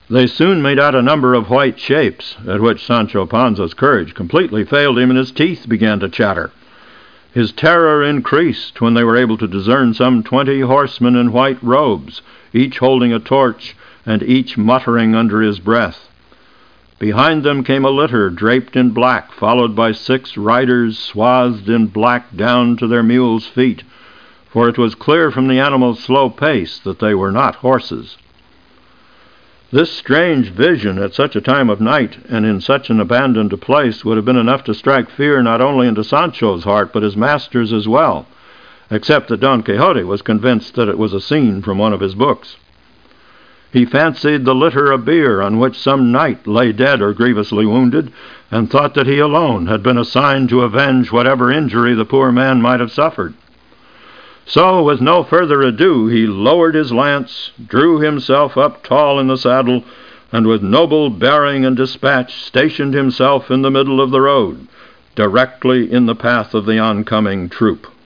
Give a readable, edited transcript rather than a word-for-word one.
They soon made out a number of white shapes, at which Sancho Panza's courage completely failed him and his teeth began to chatter. His terror increased when they were able to discern some 20 horsemen in white robes, each holding a torch and each muttering under his breath. Behind them came a litter draped in black, followed by 6 riders swathed in black down to their mules' feet, for it was clear from the animals' slow pace that they were not horses. This strange vision at such a time of night and in such an abandoned place would have been enough to strike fear not only into Sancho's heart but his master's as well, except that Don Quixote was convinced that it was a scene from one of his books. He fancied the litter a bier on which some knight lay dead or grievously wounded, and thought that he alone had been assigned to avenge whatever injury the poor man might have suffered. So, with no further ado, he lowered his lance, drew himself up tall in the saddle, and with noble bearing and dispatch stationed himself in the middle of the road, directly in the path of the oncoming troop.